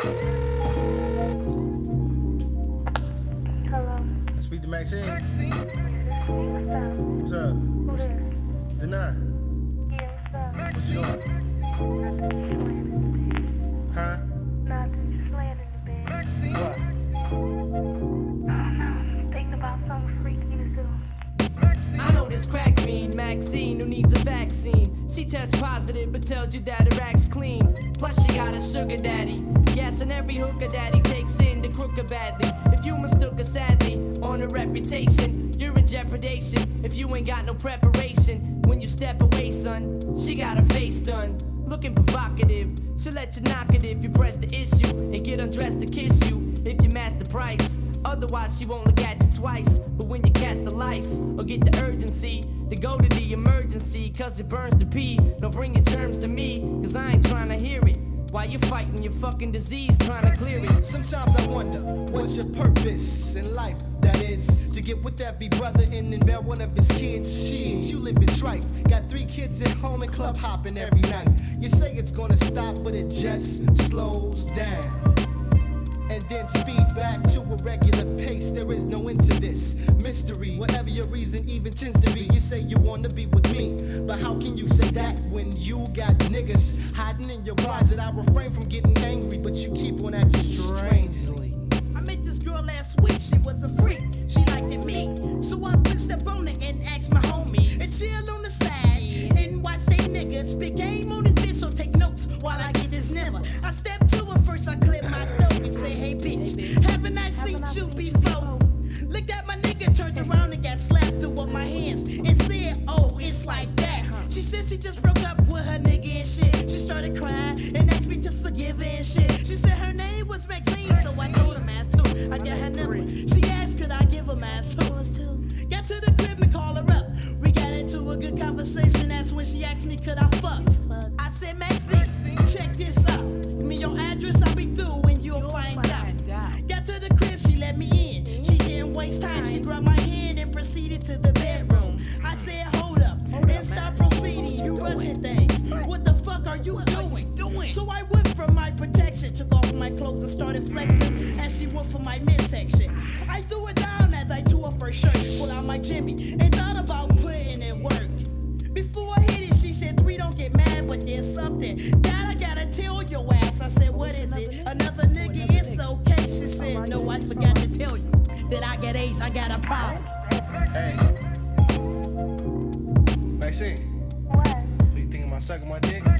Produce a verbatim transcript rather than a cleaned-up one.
Hello. I speak to Maxine. Maxine. What's up? What's up? Who there? Deny. Yeah, what's up? What you doing? Nothing, just laying in the bed. Huh? Nothing, just laying in the bed. Maxine. What? I don't know. Thinking about something freaky to do. I know this crack fiend, Maxine, who needs a vaccine. She tests positive but tells you that her act's clean. Plus she got a sugar daddy. Yes, and every hooker daddy takes in the crooker badly. If you mistook her sadly on her reputation, you're in jeopardation if you ain't got no preparation. When you step away, son, she got her face done. Looking provocative, she'll let you knock it if you press the issue and get undressed to kiss you if you match the price. Otherwise, she won't look at you twice. But when you cast the lights or get the urgency to go to the emergency, cause it burns to pee, don't bring your terms to me, cause I ain't trying to hear it. While you're fighting your fucking disease, trying to clear it. Sometimes I wonder, what's your purpose in life? That is, to get with every brother and then bear one of his kids. Shit, you live in trife. Got three kids at home and club hopping every night. You say it's gonna stop, but it just slows down. And then speed back to a regular pace. There is no end to this mystery. Whatever your reason even tends to be, you say you wanna be with me, but how can you say that when you got niggas hiding in your closet? I refrain from getting angry, but you keep on acting strangely. I met this girl last week, she was a freak. She liked it me, so I fixed up on it and asked my homies and chill on the side and watch they niggas spit game on this bitch. So take notes while I get this number. I step to her first, I clip my throat and say, hey bitch, haven't I seen you before? Looked at my nigga, turned around and got slapped through up my hands and said, oh, it's like that. She said she just broke up with her nigga and shit. She started crying and asked me to forgive her and shit. She said her name was Maxine, so I told her Mass too. I got her number. She asked could I give her Mass too. Got to the crib and call her up. We got into a good conversation. That's when she asked me could I fuck. I said Maxine, check this out. Give me your address, I'll be through and you'll find out. Got to the crib, she let me in. She didn't waste time. She grabbed my hand and proceeded to the bedroom. I said hold up and stop proceeding. You rushing things. What the fuck are you doing? So I went for my protection, took off my clothes and started flexing as she went for my midsection. I threw it down as I tore off her shirt, pulled out my Jimmy and thought about putting in work. Before I hit it, she said, three, don't get mad, but there's something that I gotta tell your ass. I said, what is it? Another nigga, it's okay. She said, no, I forgot to tell you that I got AIDS, I got a problem. Hey. Maxine. What? So you thinking about sucking my dick?